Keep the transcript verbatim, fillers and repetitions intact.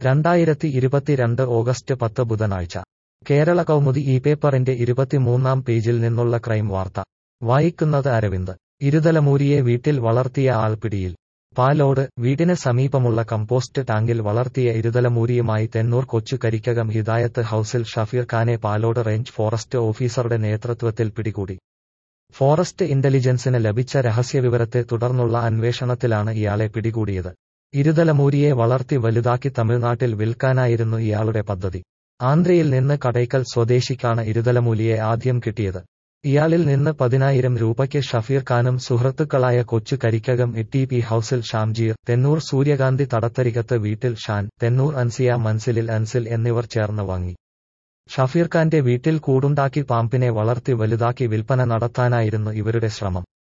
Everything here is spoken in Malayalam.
രണ്ടായിരത്തി ഇരുപത്തിരണ്ട് ഓഗസ്റ്റ് പത്ത് ബുധനാഴ്ച കേരള കൗമുദി ഈ പേപ്പറിന്റെ ഇരുപത്തിമൂന്നാം പേജിൽ നിന്നുള്ള ക്രൈം വാർത്ത വായിക്കുന്നത് അരവിന്ദ്. ഇരുതലമൂരിയെ വീട്ടിൽ വളർത്തിയ ആൾ പിടിയിൽ. പാലോട് വീടിന് സമീപമുള്ള കമ്പോസ്റ്റ് ടാങ്കിൽ വളർത്തിയ ഇരുതലമൂരിയുമായി തെന്നൂർ കൊച്ചു കരിക്കകം ഹിദായത്ത് ഹൌസിൽ ഷഫീർ ഖാനെ പാലോട് റേഞ്ച് ഫോറസ്റ്റ് ഓഫീസറുടെ നേതൃത്വത്തിൽ പിടികൂടി. ഫോറസ്റ്റ് ഇന്റലിജൻസിന് ലഭിച്ച രഹസ്യവിവരത്തെ തുടർന്നുള്ള അന്വേഷണത്തിലാണ് ഇയാളെ പിടികൂടിയത്. ഇരുതലമൂരിയെ വളർത്തി വലുതാക്കി തമിഴ്നാട്ടിൽ വിൽക്കാനായിരുന്നു ഇയാളുടെ പദ്ധതി. ആന്ധ്രയിൽ നിന്ന് കടയ്ക്കൽ സ്വദേശിക്കാണ് ഇരുതലമൂലിയെ ആദ്യം കിട്ടിയത്. ഇയാളിൽ നിന്ന് പതിനായിരം രൂപയ്ക്ക് ഷഫീർ ഖാനും സുഹൃത്തുക്കളായ കൊച്ചു കരിക്കകം ഇ ടി പി ഹൌസിൽ ഷാംജീർ, തെന്നൂർ സൂര്യകാന്തി തടത്തരികത്ത് വീട്ടിൽ ഷാൻ, തെന്നൂർ അൻസിയ മൻസിലിൽ അൻസിൽ എന്നിവർ ചേർന്ന് വാങ്ങി. ഷഫീർ ഖാന്റെ വീട്ടിൽ കൂടുണ്ടാക്കി പാമ്പിനെ വളർത്തി വലുതാക്കി വിൽപ്പന നടത്താനായിരുന്നു ഇവരുടെ ശ്രമം.